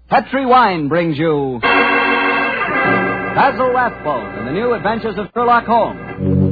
Petri Wine brings you Basil Rathbone and the New Adventures of Sherlock Holmes.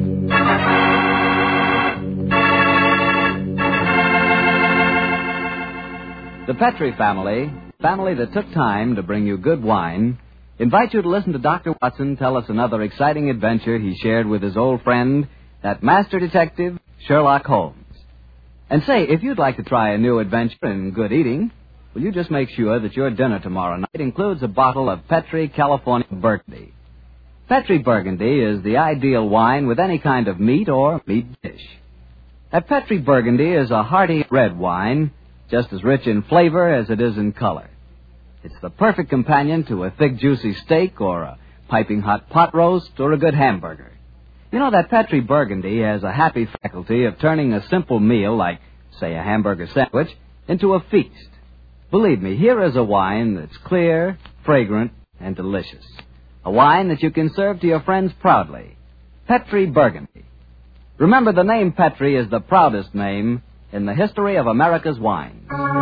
The Petri family that took time to bring you good wine, invite you to listen to Dr. Watson tell us another exciting adventure he shared with his old friend, that master detective, Sherlock Holmes. And say, if you'd like to try a new adventure in good eating, will you just make sure that your dinner tomorrow night includes a bottle of Petri California Burgundy. Petri Burgundy is the ideal wine with any kind of meat or meat dish. That Petri Burgundy is a hearty red wine, just as rich in flavor as it is in color. It's the perfect companion to a thick, juicy steak or a piping hot pot roast or a good hamburger. You know, that Petri Burgundy has a happy faculty of turning a simple meal like, say, a hamburger sandwich into a feast. Believe me, here is a wine that's clear, fragrant, and delicious. A wine that you can serve to your friends proudly. Petri Burgundy. Remember, the name Petri is the proudest name in the history of America's wine.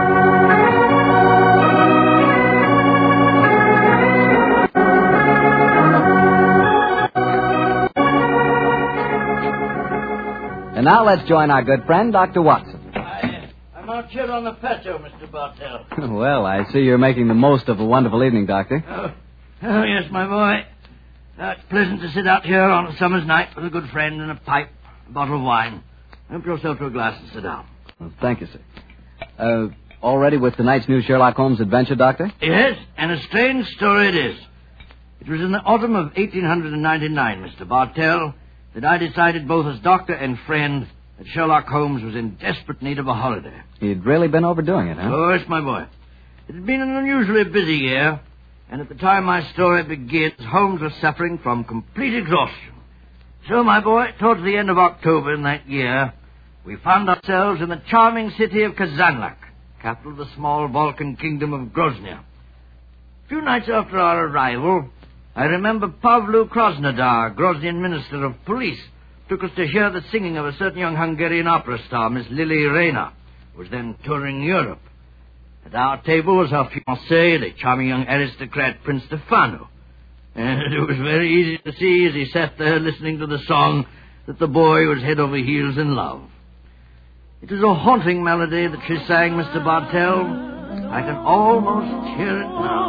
And now let's join our good friend, Dr. Watson. I'm out here on the patio, Mr. Bartell. Well, I see you're making the most of a wonderful evening, Doctor. Oh, yes, my boy. It's pleasant to sit out here on a summer's night with a good friend and a pipe, a bottle of wine. Help yourself to a glass and sit down. Well, thank you, sir. All ready with tonight's new Sherlock Holmes adventure, Doctor? Yes, and a strange story it is. It was in the autumn of 1899, Mr. Bartell, that I decided both as doctor and friend that Sherlock Holmes was in desperate need of a holiday. He'd really been overdoing it, huh? Oh, yes, my boy. It had been an unusually busy year, and at the time my story begins, Holmes was suffering from complete exhaustion. So, my boy, towards the end of October in that year, we found ourselves in the charming city of Kazanlak, capital of the small Balkan kingdom of Grozny. A few nights after our arrival, I remember Pavlu Krasnodar, Groznian minister of police, took us to hear the singing of a certain young Hungarian opera star, Miss Lily Rayner, who was then touring Europe. At our table was her fiancé, the charming young aristocrat Prince Stefano. And it was very easy to see as he sat there listening to the song that the boy was head over heels in love. It was a haunting melody that she sang, Mr. Bartell. I can almost hear it now.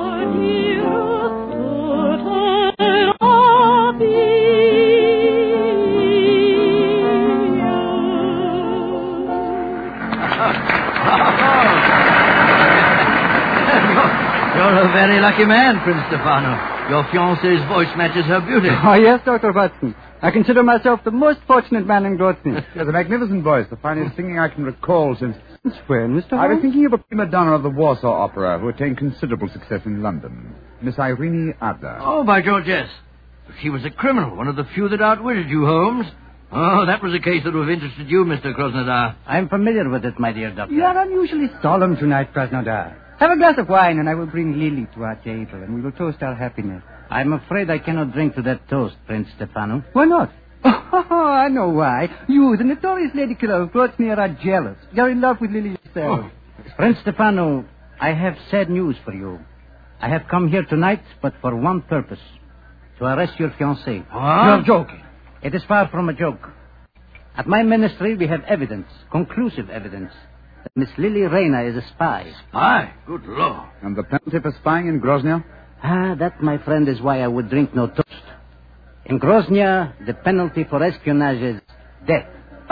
You're a very lucky man, Prince Stefano. Your fiancée's voice matches her beauty. Oh, yes, Dr. Watson. I consider myself the most fortunate man in Grozny. She has a magnificent voice, the finest singing I can recall since... Since when, Mr. Holmes? I was thinking of a prima donna of the Warsaw Opera who attained considerable success in London, Miss Irene Adler. Oh, by George, yes. She was a criminal, one of the few that outwitted you, Holmes. Oh, that was a case that would have interested you, Mr. Krasnodar. I'm familiar with it, my dear doctor. You are unusually solemn tonight, Krasnodar. Have a glass of wine, and I will bring Lily to our table, and we will toast our happiness. I'm afraid I cannot drink to that toast, Prince Stefano. Why not? Oh, I know why. You, the notorious lady killer of Grozny, are jealous. You're in love with Lily yourself. Oh. Prince Stefano, I have sad news for you. I have come here tonight, but for one purpose. To arrest your fiancée. You're joking. It is far from a joke. At my ministry, we have evidence, conclusive evidence, that Miss Lily Rayner is a spy. Spy? Good Lord. And the penalty for spying in Grozny? That, my friend, is why I would drink no toast. In Grozny, the penalty for espionage is death.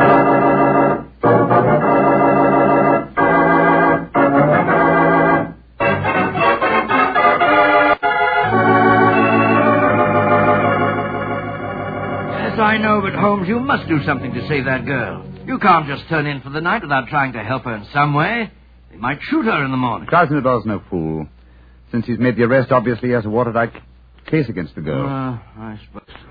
Yes, I know, but Holmes, you must do something to save that girl. You can't just turn in for the night without trying to help her in some way. They might shoot her in the morning. Krasnodar's no fool. Since he's made the arrest, obviously he has a watertight case against the girl. I suppose so.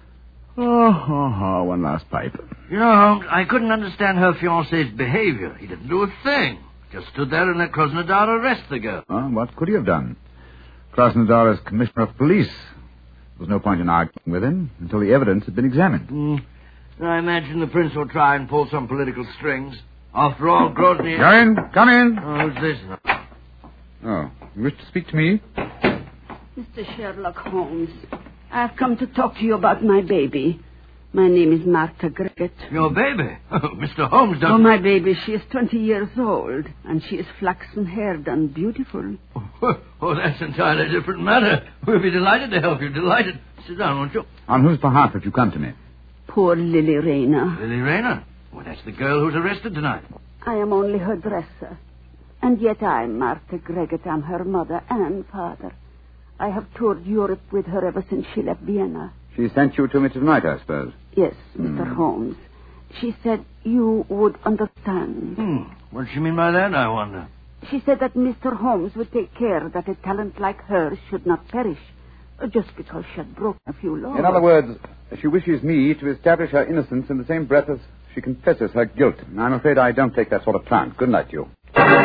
One last pipe. You know, Holmes, I couldn't understand her fiancé's behavior. He didn't do a thing. Just stood there and let Krasnodar arrest the girl. What could he have done? Krasnodar is commissioner of police. There was no point in arguing with him until the evidence had been examined. I imagine the prince will try and pull some political strings. After all, Grozny... Come in. Oh, who's this now? Oh, You wish to speak to me? Mr. Sherlock Holmes, I've come to talk to you about my baby. My name is Martha Greggett. Your baby? Oh, Mr. Holmes doesn't... Oh, my baby, she is 20 years old, and she is flaxen-haired and beautiful. Oh, that's an entirely different matter. We'll be delighted to help you, delighted. Sit down, won't you? On whose behalf have you come to me? Poor Lily Rayner. Lily Rayner? Well, that's the girl who's arrested tonight. I am only her dresser. And yet I'm Martha Greggett. I'm her mother and father. I have toured Europe with her ever since she left Vienna. She sent you to me tonight, I suppose. Yes, Mr. Holmes. She said you would understand. What does she mean by that, I wonder? She said that Mr. Holmes would take care that a talent like hers should not perish, just because she had broken a few laws. In other words, she wishes me to establish her innocence in the same breath as she confesses her guilt. I'm afraid I don't take that sort of plant. Good night to you.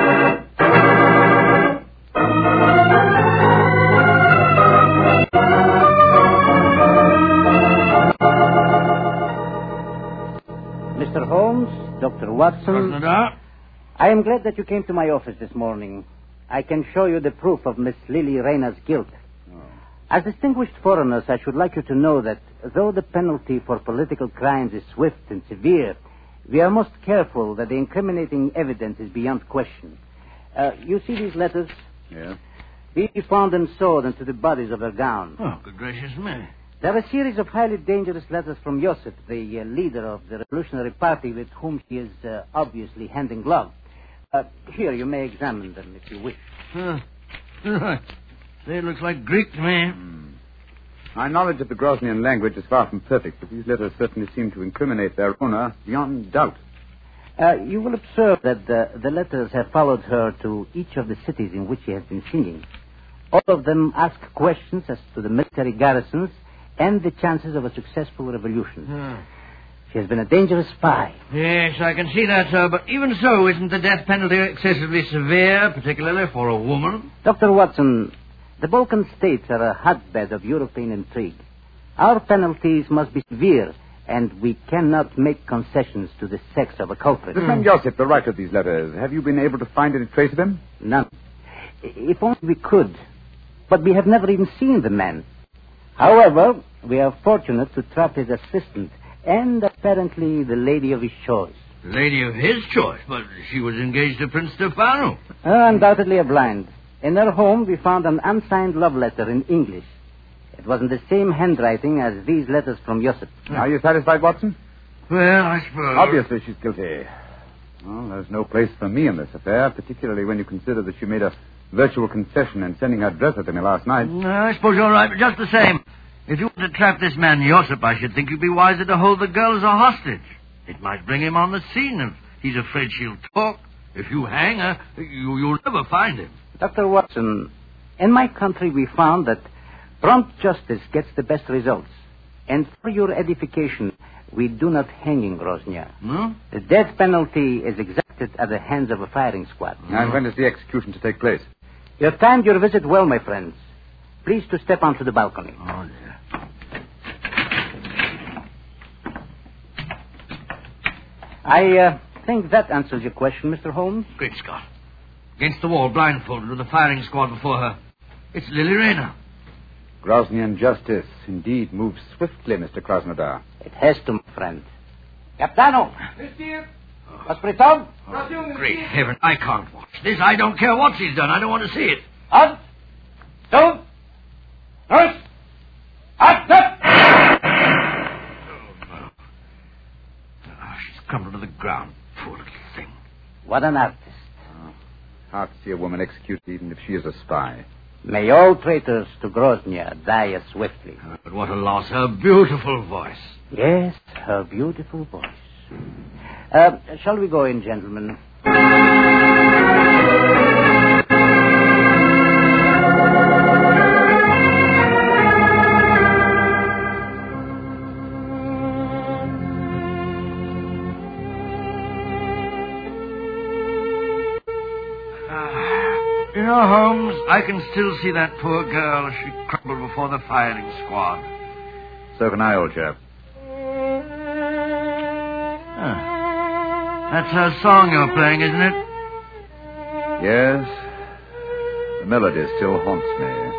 Mr. Holmes, Dr. Watson, I am glad that you came to my office this morning. I can show you the proof of Miss Lily Rayner's guilt. As distinguished foreigners, I should like you to know that though the penalty for political crimes is swift and severe, we are most careful that the incriminating evidence is beyond question. You see these letters? Yeah. We found them sewed into the bodies of her gown. Oh, good gracious me. There are a series of highly dangerous letters from Joseph, the leader of the Revolutionary Party, with whom she is obviously hand in glove. Here, you may examine them if you wish. Say, it looks like Greek to me. My knowledge of the Grosnian language is far from perfect, but these letters certainly seem to incriminate their owner beyond doubt. You will observe that the letters have followed her to each of the cities in which she has been singing. All of them ask questions as to the military garrisons and the chances of a successful revolution. She has been a dangerous spy. Yes, I can see that, sir. But even so, isn't the death penalty excessively severe, particularly for a woman? Dr. Watson, the Balkan states are a hotbed of European intrigue. Our penalties must be severe, and we cannot make concessions to the sex of a culprit. This man Joseph, the writer of these letters, have you been able to find any trace of him? None. If only we could. But we have never even seen the man. However, we are fortunate to trap his assistant and apparently the lady of his choice. Lady of his choice? But she was engaged to Prince Stefano. Undoubtedly a blind. In her home, we found an unsigned love letter in English. It was in the same handwriting as these letters from Joseph. Are you satisfied, Watson? Well, I suppose. Obviously, she's guilty. Well, there's no place for me in this affair, particularly when you consider that she made a virtual confession in sending her dresser to me last night. I suppose you're right, but just the same. If you want to trap this man Joseph, I should think you'd be wiser to hold the girl as a hostage. It might bring him on the scene if he's afraid she'll talk. If you hang her, you'll never find him. Dr. Watson, in my country we found that prompt justice gets the best results. And for your edification, we do not hang in Grozny. No? The death penalty is exacted at the hands of a firing squad. And when is the execution to take place? You have timed your visit well, my friends. Please to step onto the balcony. Oh, dear. I think that answers your question, Mr. Holmes. Great Scott. Against the wall, blindfolded, with a firing squad before her. It's Lily Rayner. Grosnian justice indeed moves swiftly, Mr. Krasnodar. It has to, my friend. Capitano! Hospital? Great heaven, I can't watch this. I don't care what she's done. I don't want to see it. Up! Down! Nurse! Up! She's crumbled to the ground. Poor little thing. What an artist. Hard to see a woman executed even if she is a spy. May all traitors to Grozny die as swiftly. But what a loss. Her beautiful voice. Yes, her beautiful voice. Shall we go in, gentlemen? You know, Holmes, I can still see that poor girl as she crumbled before the firing squad. So can I, old chap. That's her song you're playing, isn't it? Yes. The melody still haunts me.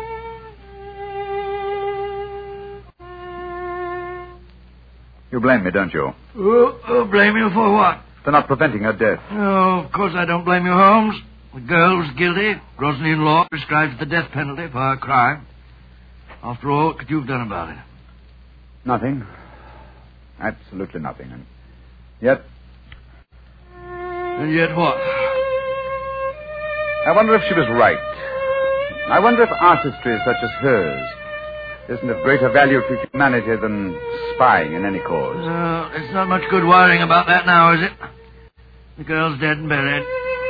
You blame me, don't you? Blame you for what? For not preventing her death. Oh, of course I don't blame you, Holmes. The girl was guilty. Grosnian law prescribes the death penalty for her crime. After all, what could you have done about it? Nothing. Absolutely nothing. And yet... And yet what? I wonder if she was right. I wonder if artistry such as hers isn't of greater value to humanity than spying in any cause. It's not much good worrying about that now, is it? The girl's dead and buried.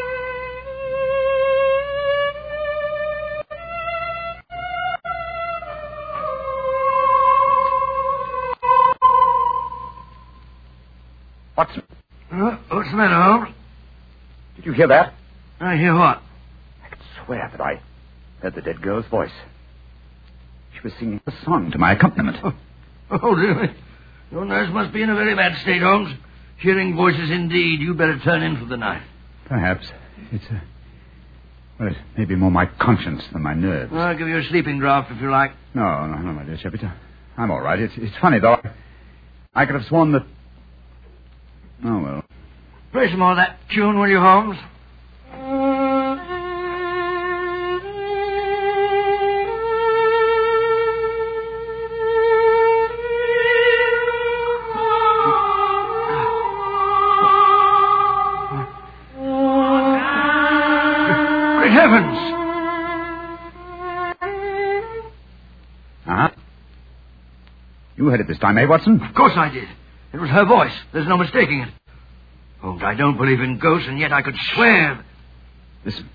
Watson. What's the matter, Holmes? Did you hear that? I hear what? I could swear that I heard the dead girl's voice. She was singing a song to my accompaniment. Oh, really? Your nurse must be in a very bad state, Holmes. Hearing voices indeed. You better turn in for the night. Perhaps. Well, it may be more my conscience than my nerves. I'll give you a sleeping draught if you like. No, my dear Shepard. I'm all right. It's funny, though. I could have sworn that... Oh, well. Play some more of that tune, will you, Holmes? Great heavens! Uh-huh. You heard it this time, eh, Watson? Of course I did. It was her voice. There's no mistaking it. Holmes, I don't believe in ghosts, and yet I could swear... Listen.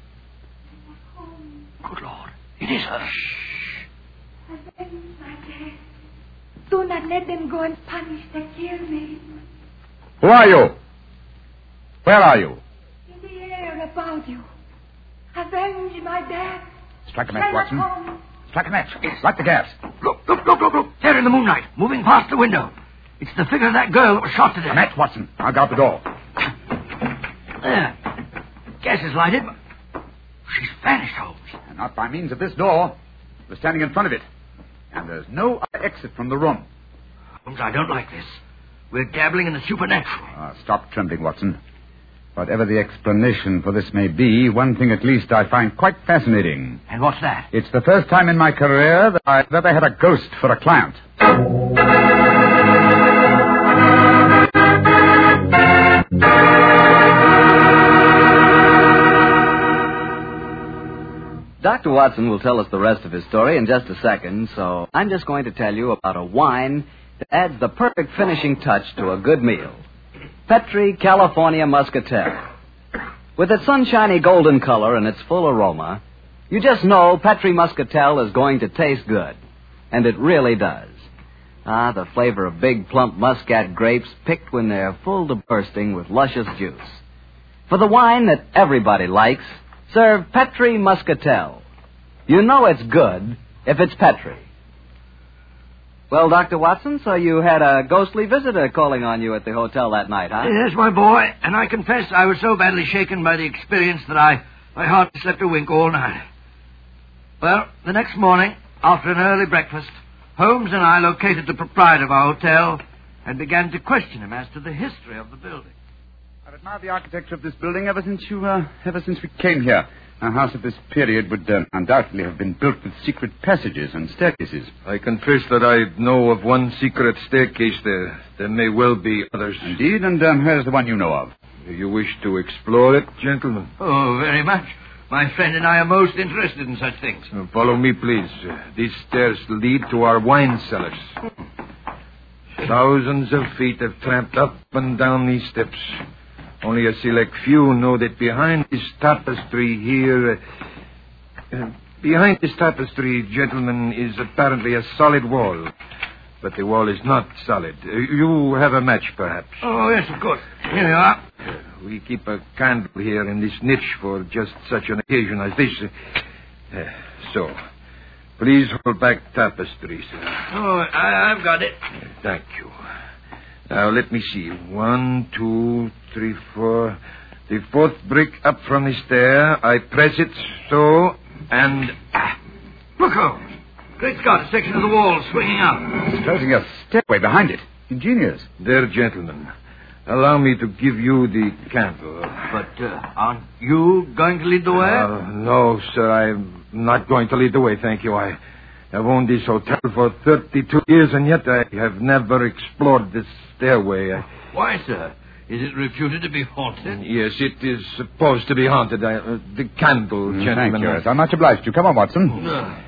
Good Lord. It is her. Shh. Avenge my death. Do not let them go and punish the kill me. Who are you? Where are you? In the air about you. Avenge my death. Strike a match, Sherlock Watson. Holmes. Strike a match. Light the gas. Look. There in the moonlight, moving past the window. It's the figure of that girl that was shot to death. A match, Watson. I'll guard the door. There. Gas is lighted, but she's vanished, Holmes. And not by means of this door. We're standing in front of it. And there's no other exit from the room. Holmes, I don't like this. We're dabbling in the supernatural. Stop trembling, Watson. Whatever the explanation for this may be, one thing at least I find quite fascinating. And what's that? It's the first time in my career that I've ever had a ghost for a client. Dr. Watson will tell us the rest of his story in just a second, so I'm just going to tell you about a wine that adds the perfect finishing touch to a good meal. Petri California Muscatel. With its sunshiny golden color and its full aroma, you just know Petri Muscatel is going to taste good. And it really does. The flavor of big, plump Muscat grapes picked when they're full to bursting with luscious juice. For the wine that everybody likes, serve Petri Muscatel. You know it's good if it's Petri. Well, Dr. Watson, so you had a ghostly visitor calling on you at the hotel that night, huh? Yes, my boy, and I confess I was so badly shaken by the experience that I hardly slept a wink all night. Well, the next morning, after an early breakfast, Holmes and I located the proprietor of our hotel and began to question him as to the history of the building. I've admired the architecture of this building ever since we came here. A house of this period would undoubtedly have been built with secret passages and staircases. I confess that I know of one secret staircase there. There may well be others. Indeed, and where's the one you know of? Do you wish to explore it, gentlemen? Oh, very much. My friend and I are most interested in such things. Follow me, please. These stairs lead to our wine cellars. Thousands of feet have tramped up and down these steps. Only a select few know that behind this tapestry here... behind this tapestry, gentlemen, is apparently a solid wall. But the wall is not solid. You have a match, perhaps. Oh, yes, of course. Here you are. We keep a candle here in this niche for just such an occasion as this. So, please hold back tapestry, sir. Oh, I've got it. Thank you. Now, let me see. 1, 2, 3, 4. The fourth brick up from the stair. I press it so. And... Look, Holmes. Great Scott, a section of the wall swinging up. It's closing a stairway behind it. Ingenious. There, gentlemen. Allow me to give you the candle. But aren't you going to lead the way? No, sir. I'm not going to lead the way, thank you. I have owned this hotel for 32 years, and yet I have never explored this stairway. Why, sir? Is it reputed to be haunted? Yes, it is supposed to be haunted. The candle, gentlemen. Thank you. I'm much obliged to you. Come on, Watson.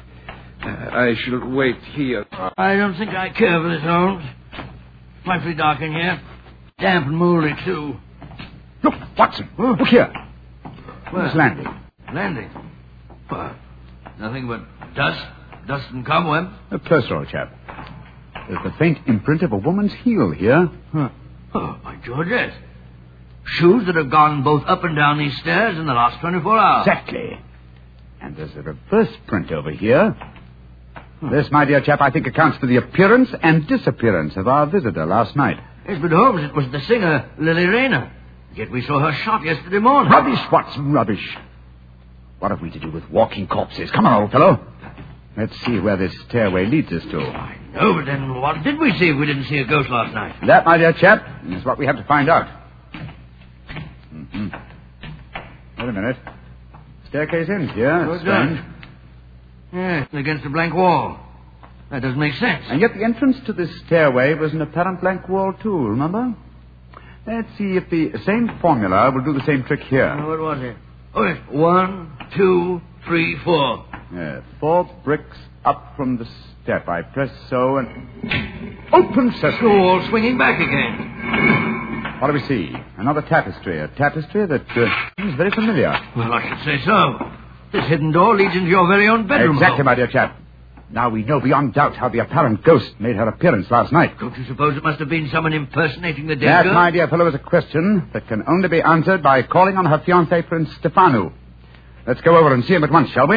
I shall wait here. I don't think I care for this, Holmes. Frightfully dark in here. Damp and mouldy, too. Look, Watson. Look here. Where? This landing. Landing? Well, nothing but dust and cobweb. Closer, old chap. There's the faint imprint of a woman's heel here. Huh. Oh, by George, yes. Shoes that have gone both up and down these stairs in the last 24 hours. Exactly. And there's a reverse print over here. This, my dear chap, I think accounts for the appearance and disappearance of our visitor last night. Yes, but Holmes, it was the singer, Lily Rayner. Yet we saw her shot yesterday morning. Rubbish, Watson, rubbish. What have we to do with walking corpses? Come on, old fellow. Let's see where this stairway leads us to. I know, but then what did we see if we didn't see a ghost last night? That, my dear chap, is what we have to find out. Mm-hmm. Wait a minute. Staircase ends here. That's strange. Yes, against a blank wall. That doesn't make sense. And yet the entrance to this stairway was an apparent blank wall, too, remember? Let's see if the same formula will do the same trick here. What was it? Oh, yes. 1, 2, 3, 4. 4 bricks up from the step. I press so and... Open sesame! The wall swinging back again. What do we see? Another tapestry. A tapestry that seems very familiar. Well, I should say so. This hidden door leads into your very own bedroom. Exactly, my dear chap. Now we know beyond doubt how the apparent ghost made her appearance last night. Don't you suppose it must have been someone impersonating the dead girl? That, my dear fellow, is a question that can only be answered by calling on her fiancé, Prince Stefano. Let's go over and see him at once, shall we?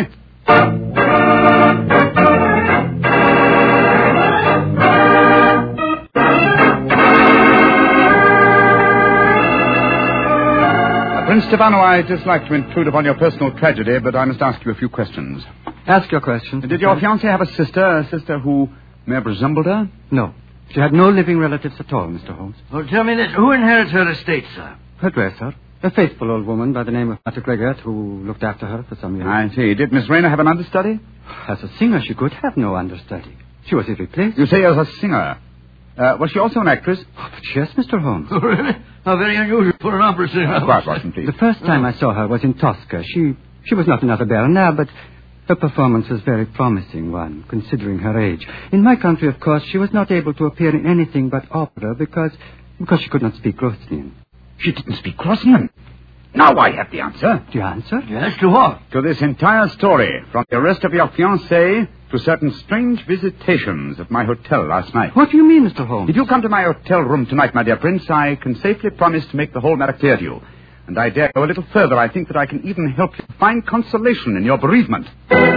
Prince Stefano, I'd just like to intrude upon your personal tragedy, but I must ask you a few questions. Ask your questions. Did your fiancée have a sister who may have resembled her? No. She had no living relatives at all, Mr. Holmes. Well, tell me this. Who inherits her estate, sir? Her dresser. A faithful old woman by the name of Martha Gregor, who looked after her for some years. I see. Did Miss Rayner have an understudy? As a singer, she could have no understudy. She was irreplaceable. You say as a singer. Was she also an actress? Oh, but yes, Mr. Holmes. Oh, really? How very unusual for an opera singer. Quiet, Watson, please. The first time I saw her was in Tosca. She was not another Berna, but her performance was a very promising one, considering her age. In my country, of course, she was not able to appear in anything but opera because she could not speak Russian. She didn't speak Russian? Now I have the answer. The answer? Yes, to what? To this entire story, from the arrest of your fiancée to certain strange visitations at my hotel last night. What do you mean, Mr. Holmes? If you come to my hotel room tonight, my dear Prince, I can safely promise to make the whole matter clear to you. And I dare go a little further. I think that I can even help you find consolation in your bereavement.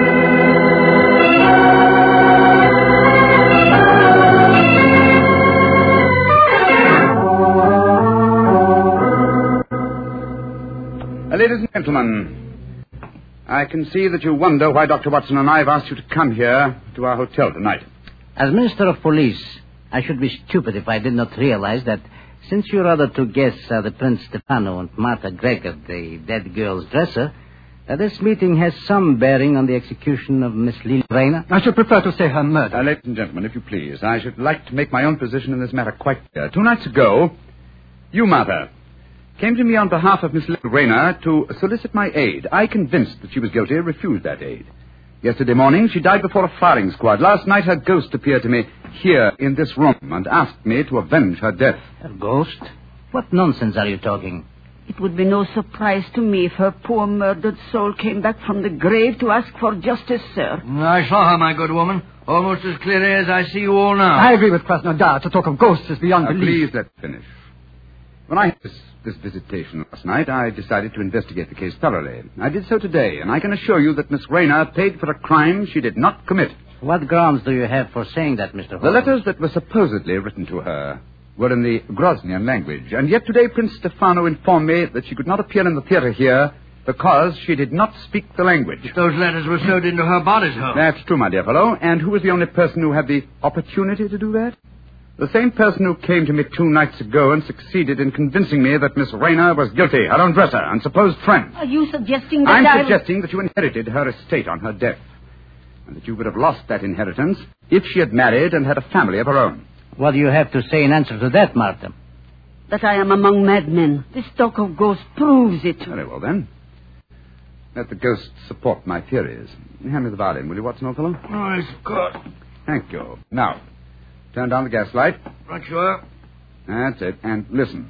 Ladies and gentlemen, I can see that you wonder why Dr. Watson and I have asked you to come here to our hotel tonight. As Minister of Police, I should be stupid if I did not realize that since your other two guests are the Prince Stefano and Martha Gregor, the dead girl's dresser, that this meeting has some bearing on the execution of Miss Lily Rayner. I should prefer to say her murder. Ladies and gentlemen, if you please, I should like to make my own position in this matter quite clear. 2 nights ago, you, Martha, came to me on behalf of Miss Lily Rayner to solicit my aid. I, convinced that she was guilty, refused that aid. Yesterday morning, she died before a firing squad. Last night, her ghost appeared to me here in this room and asked me to avenge her death. Her ghost? What nonsense are you talking? It would be no surprise to me if her poor murdered soul came back from the grave to ask for justice, sir. I saw her, my good woman, almost as clearly as I see you all now. I agree with Krasnodar. To talk of ghosts is beyond belief. Please, let's finish. When I had this visitation last night, I decided to investigate the case thoroughly. I did so today, and I can assure you that Miss Rayner paid for a crime she did not commit. What grounds do you have for saying that, Mr. Holmes? The letters that were supposedly written to her were in the Grosnian language, and yet today Prince Stefano informed me that she could not appear in the theater here because she did not speak the language. But those letters were sewed into her bodice-hole. That's true, my dear fellow. And who was the only person who had the opportunity to do that? The same person who came to me 2 nights ago and succeeded in convincing me that Miss Rayner was guilty, her own dresser and supposed friend. Are you suggesting that I'm suggesting that you inherited her estate on her death, and that you would have lost that inheritance if she had married and had a family of her own. What do you have to say in answer to that, Martha? That I am among madmen. This talk of ghosts proves it. Very well, then. Let the ghosts support my theories. Hand me the violin, will you, Watson, old fellow? Oh, yes, of course. Thank you. Now, turn down the gas light. Right, sure. That's it. And listen.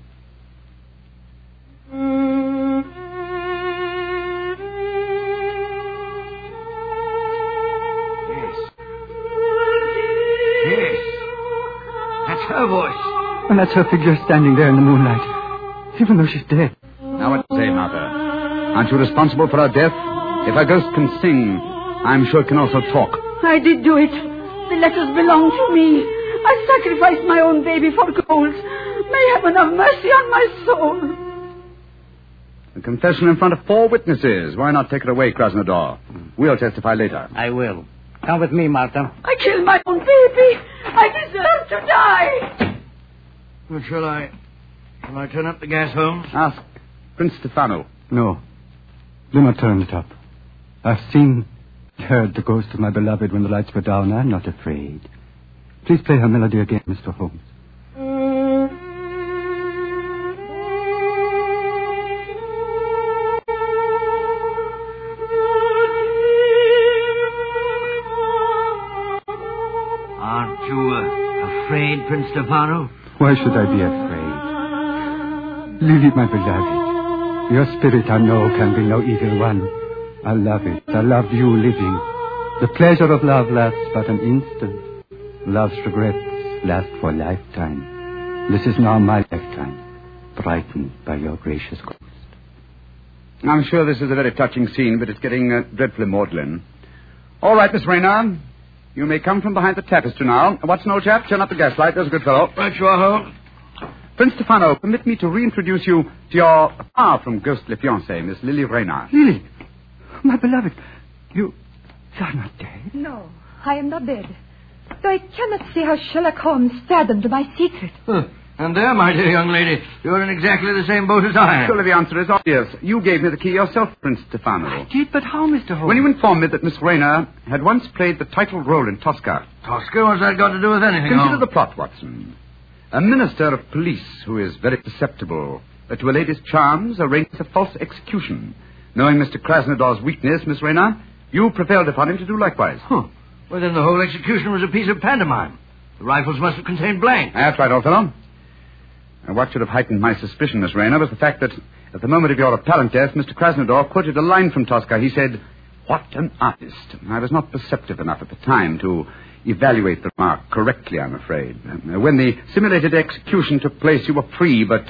Yes. That's her voice. And that's her figure standing there in the moonlight, even though she's dead. Now what say, Martha? Aren't you responsible for her death? If a ghost can sing, I'm sure it can also talk. I did do it. The letters belong to me. I sacrificed my own baby for gold. May heaven have mercy on my soul. A confession in front of 4 witnesses. Why not take her away, Krasnodar? We'll testify later. I will. Come with me, Martha. I killed my own baby. I deserve to die. Well, shall I turn up the gas, Holmes? Ask Prince Stefano. No. Do not turn it up. I've seen, heard the ghost of my beloved when the lights were down. I'm not afraid. Please play her melody again, Mr. Holmes. Aren't you afraid, Prince Stefano? Why should I be afraid? Lily, my beloved, your spirit I know can be no evil one. I love it. I love you living. The pleasure of love lasts but an instant. Love's regrets last for a lifetime. This is now my lifetime, brightened by your gracious ghost. I'm sure this is a very touching scene, but it's getting dreadfully maudlin. All right, Miss Rayner. You may come from behind the tapestry now. Watson, old chap, turn up the gas light. There's a good fellow. Right, you are, Holmes. Prince Stefano, permit me to reintroduce you to your far-from-ghostly fiancée, Miss Lily Rayner. Lily, my beloved, you're not dead. No, I am not dead. Though I cannot see how Sherlock Holmes fathomed my secret. And there, my dear young lady, you're in exactly the same boat as I am. Surely the answer is obvious. You gave me the key yourself, Prince Stefano. I did, but how, Mr. Holmes? When you informed me that Miss Rayner had once played the title role in Tosca. Tosca? What's that got to do with anything? Consider the plot, Watson. A minister of police who is very susceptible to a lady's charms arranges a false execution. Knowing Mr. Krasnodar's weakness, Miss Rayner, you prevailed upon him to do likewise. Well, then the whole execution was a piece of pantomime. The rifles must have contained blanks. That's right, old fellow. And what should have heightened my suspicion, Miss Rayner, was the fact that at the moment of your apparent death, Mr. Krasnodar quoted a line from Tosca. He said, "What an artist." I was not perceptive enough at the time to evaluate the remark correctly, I'm afraid. When the simulated execution took place, you were free, but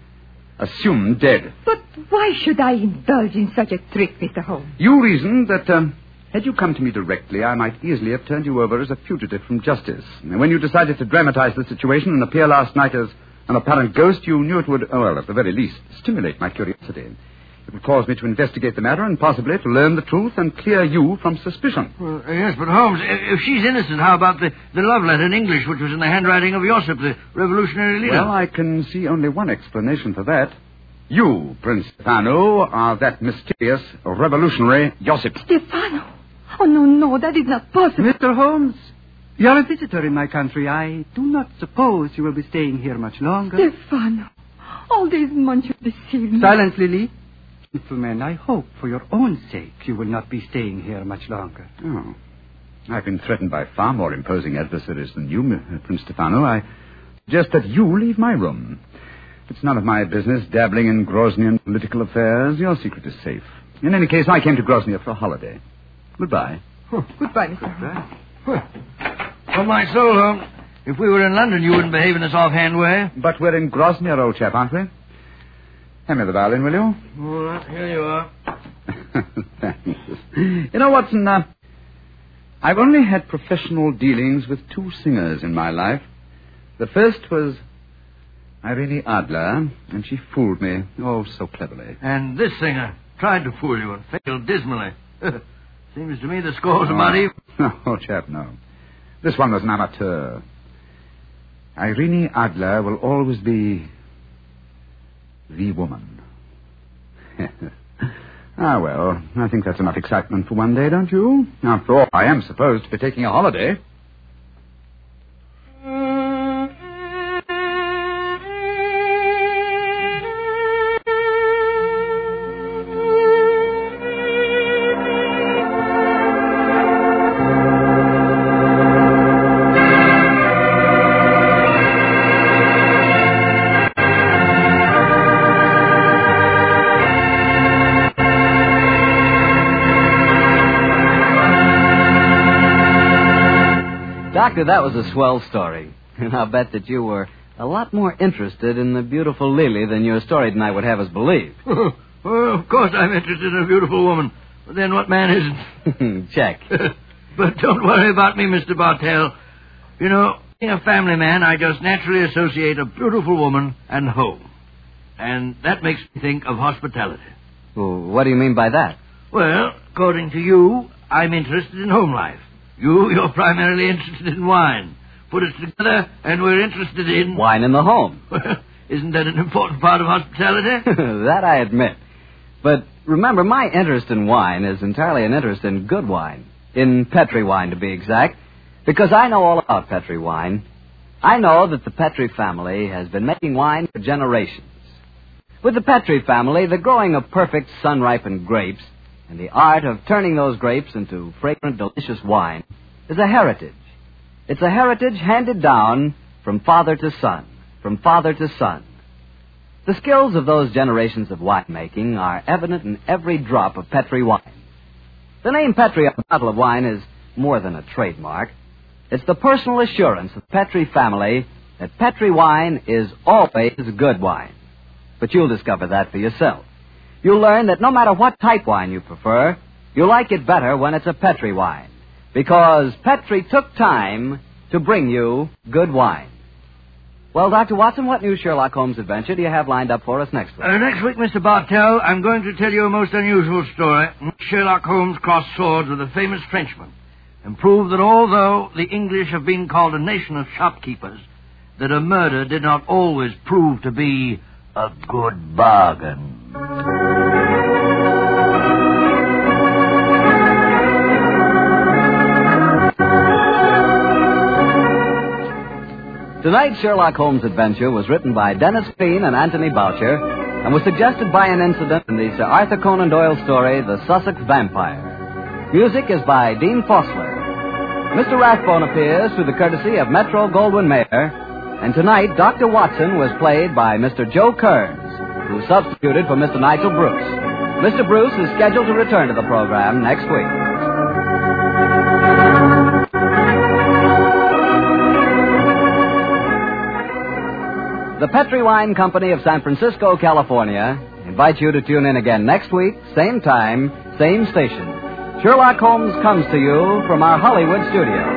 assumed dead. But why should I indulge in such a trick, Mr. Holmes? You reasoned that had you come to me directly, I might easily have turned you over as a fugitive from justice. And when you decided to dramatize the situation and appear last night as an apparent ghost, you knew it would, well, at the very least, stimulate my curiosity. It would cause me to investigate the matter and possibly to learn the truth and clear you from suspicion. Well, yes, but Holmes, if she's innocent, how about the love letter in English, which was in the handwriting of Josip, the revolutionary leader? Well, I can see only one explanation for that. You, Prince Stefano, are that mysterious revolutionary Josip. Stefano? Oh, no, that is not possible. Mr. Holmes, you're a visitor in my country. I do not suppose you will be staying here much longer. Stefano, all these months you deceived me. Silence, Lily. Gentlemen, I hope for your own sake you will not be staying here much longer. Oh. I've been threatened by far more imposing adversaries than you, Prince Stefano. I suggest that you leave my room. It's none of my business dabbling in Groznian political affairs. Your secret is safe. In any case, I came to Grozny for a holiday. Goodbye. Goodbye, Mr. Holmes. On my soul, Holmes, if we were in London, you wouldn't behave in this offhand way. But we're in Grozny, old chap, aren't we? Hand me the violin, will you? All right, here you are. Thanks. You know, Watson, I've only had professional dealings with 2 singers in my life. The first was Irene Adler, and she fooled me, oh, so cleverly. And this singer, tried to fool you and failed dismally. Seems to me the scores are about even. Oh, chap, no. This one was an amateur. Irene Adler will always be the woman. Ah, well, I think that's enough excitement for one day, don't you? After all, I am supposed to be taking a holiday. Doctor, that was a swell story. And I'll bet that you were a lot more interested in the beautiful Lily than your story tonight would have us believe. Well, of course I'm interested in a beautiful woman. But then what man isn't? Check. But don't worry about me, Mr. Bartell. You know, being a family man, I just naturally associate a beautiful woman and home. And that makes me think of hospitality. Well, what do you mean by that? Well, according to you, I'm interested in home life. You're primarily interested in wine. Put us together, and we're interested in... Wine in the home. Isn't that an important part of hospitality? That I admit. But remember, my interest in wine is entirely an interest in good wine. In Petri wine, to be exact. Because I know all about Petri wine. I know that the Petri family has been making wine for generations. With the Petri family, the growing of perfect sun-ripened grapes and the art of turning those grapes into fragrant, delicious wine is a heritage. It's a heritage handed down from father to son, from father to son. The skills of those generations of winemaking are evident in every drop of Petri wine. The name Petri on a bottle of wine is more than a trademark. It's the personal assurance of the Petri family that Petri wine is always good wine. But you'll discover that for yourself. You'll learn that no matter what type wine you prefer, you'll like it better when it's a Petri wine. Because Petri took time to bring you good wine. Well, Dr. Watson, what new Sherlock Holmes adventure do you have lined up for us next week? Next week, Mr. Bartell, I'm going to tell you a most unusual story. Sherlock Holmes crossed swords with a famous Frenchman and proved that although the English have been called a nation of shopkeepers, that a murder did not always prove to be a good bargain. Tonight's Sherlock Holmes adventure was written by Dennis Keene and Anthony Boucher and was suggested by an incident in the Sir Arthur Conan Doyle story, The Sussex Vampire. Music is by Dean Fossler. Mr. Rathbone appears through the courtesy of Metro-Goldwyn-Mayer, and tonight Dr. Watson was played by Mr. Joe Kearns, who substituted for Mr. Nigel Bruce. Mr. Bruce is scheduled to return to the program next week. The Petri Wine Company of San Francisco, California, invites you to tune in again next week, same time, same station. Sherlock Holmes comes to you from our Hollywood studio.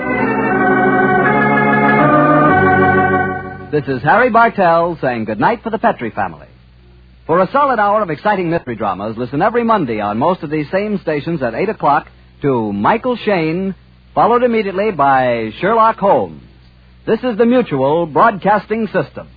This is Harry Bartell saying goodnight for the Petri family. For a solid hour of exciting mystery dramas, listen every Monday on most of these same stations at 8 o'clock to Michael Shayne, followed immediately by Sherlock Holmes. This is the Mutual Broadcasting System.